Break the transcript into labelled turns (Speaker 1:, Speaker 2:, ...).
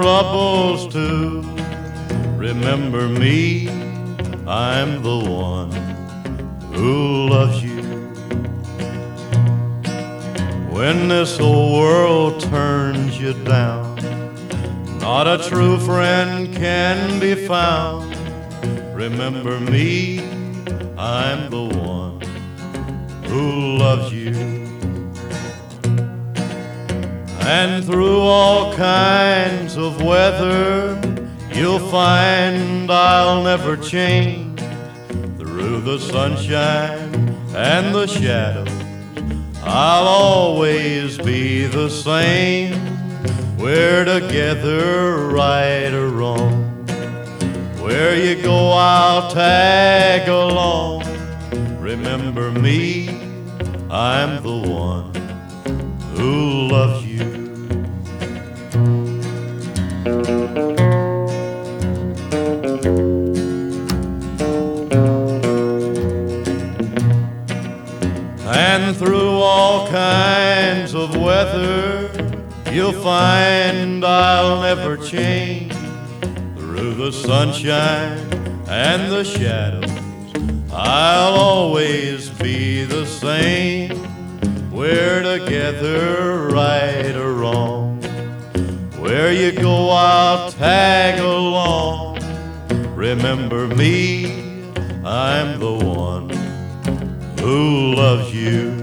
Speaker 1: troubles too. Remember me, I'm the one who loves you. When this old world turns you down, not a true friend can be found. Remember me, I'm the one who loves you. And through all kinds of weather, you'll find I'll never change. Through the sunshine and the shadows, I'll always be the same. We're together, right or wrong. Where you go, I'll tag along. Remember me, I'm the one who loves you. And through all kinds of weather, you'll find I'll never change. Through the sunshine and the shadows, I'll always be the same. We're together, right or wrong. Where you go, I'll tag along. Remember me, I'm the one who loves you.